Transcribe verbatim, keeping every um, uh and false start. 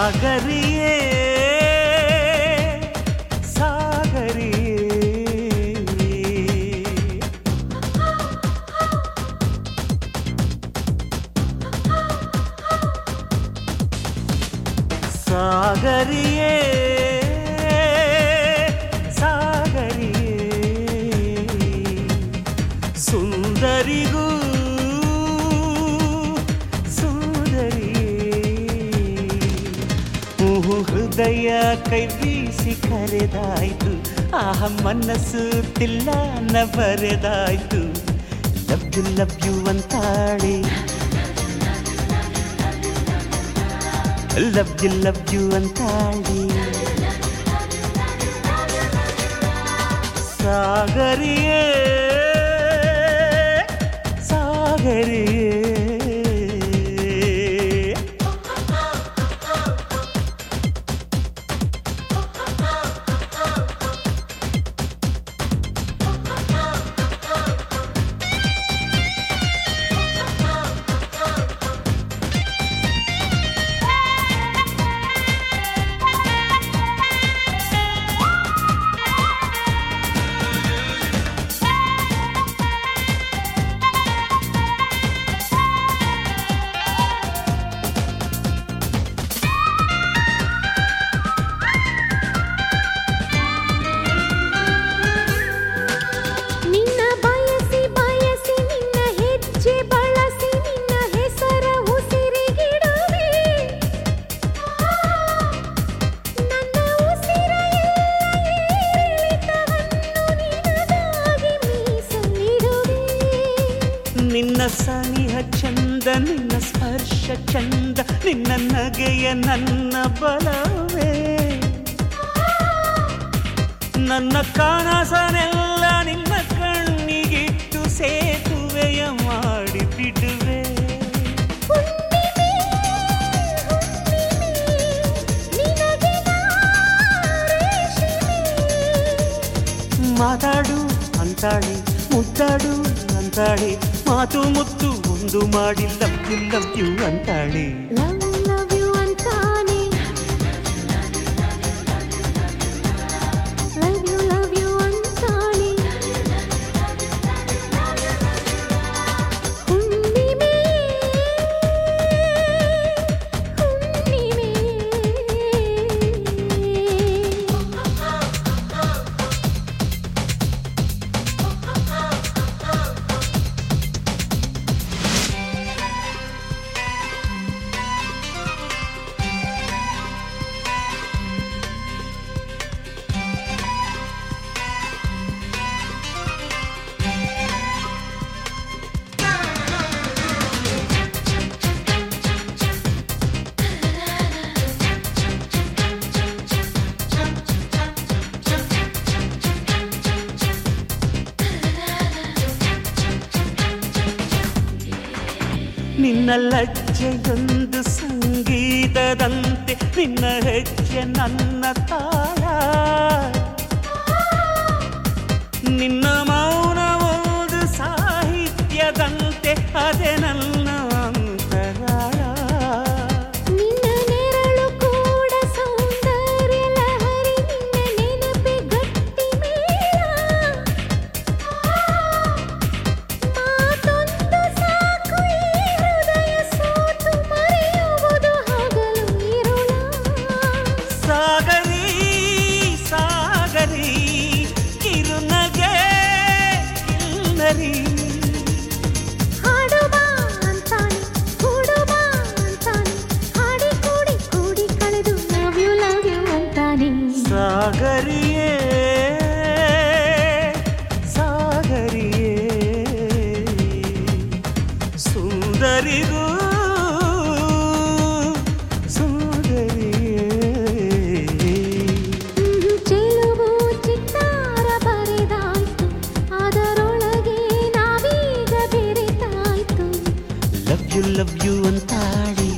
ಸಾಗರಿಯೇ ಸಾಗರಿಯೇ ಸಾಗರಿಯೇ ಸುಂದರಿಗೂ ಸುಂದರಿಯೇ ಹೃದಯ ಕೈ ಬೀಸಿ ಕರೆದಾಯ್ತು ಆಹ ಮನಸ್ಸು ತಿಲ್ಲನ ಬರೆದಾಯ್ತು ಲವ್ ಯು ಲವ್ ಯು ಅಂತಾಳೆ ಲವ್ ಯು ಲವ್ ಯು ಅಂತಾಳೆ ಸಾಗರಿಯೇ ಸಾಗರಿಯೇ ನಿನ್ನ ಸನಿಹ ಚಂದ ನಿನ್ನ ಸ್ಪರ್ಶ ಚಂದ ನಿನ್ನ ನಗೆಯ ನನ್ನ ಬಲವೇ ನನ್ನ ಕನಸನೆಲ್ಲ ನಿನ್ನ ಕಣ್ಣಿಗಿಟ್ಟು ಸೇತುವೆಯ ಮಾಡಿ ಬಿಡುವೆ ಮಾತಾಡು ಅಂತಾಳೆ ಮುದ್ದಾಡು ಅಂತಾಳೆ ಮಾತು ಮುತ್ತು ಒಂದು ಮಾಡಿ ಲವ್ ಯು ಲವ್ ಯು ಅಂತಾಳೆ ಲವ್ ಯು ಅಂತಾನೆ ಲವ್ ಯು ಲವ್ ಯು ಅಂತಾನೆ ಹುಣ್ಣಿಮೆ ಹುಣ್ಣಿಮೆ ನಿನ್ನ ಲಜ್ಜೆಯೊಂದು ಸಂಗೀತದಂತೆ ನಿನ್ನ ಹೆಜ್ಜೆ ನನ್ನ ತಾಳ ನಿನ್ನ ಮೌನ ಒಂದು ಸಾಹಿತ್ಯದಂತೆ ಅದೇ ನನ್ನ ಅಂತರಾಳ ನಿನ್ನ ನೆರಳು ಕೂಡ ಸೌಂದರ್ಯ ಲಹರಿ ನಿನ್ನ ನೆನಪೆ ಗಟ್ಟಿ ಮೇಳ ಮಾತೊಂದು ಸಾಕು ಈ ಹೃದಯ ಸೋತು ಮರೆಯುವುದು ಹಗಲು ಇರುಳ ಸಾಗರಿ ಸಾಗರಿ ಕಿರುನಗೆ ಕಿನ್ನರಿ ಹಾಡುವ ಅಂತಾನೆ ಕೂಡುವ ಅಂತಾನೆ ಹಾಡಿ ಕೂಡಿ ಕೂಡಿ ಕಳೆದು ಲವ್ ಯು ಲವ್ ಯು ಅಂತಾನೆ ಸಾಗರಿಯೇ ಸಾಗರಿಯೇ ಸುಂದರಿಗೂ ಸುಂದರಿಯೇ ಚೆಲುವು ಚಿತ್ತಾರ ಬರೆದಾಯ್ತು ಅದರೊಳಗೆ ನಾವೀಗ ಬೆರೆತಾಯ್ತು ಲವ್ ಯು ಲವ್ ಯು ಅಂತಾಳೆ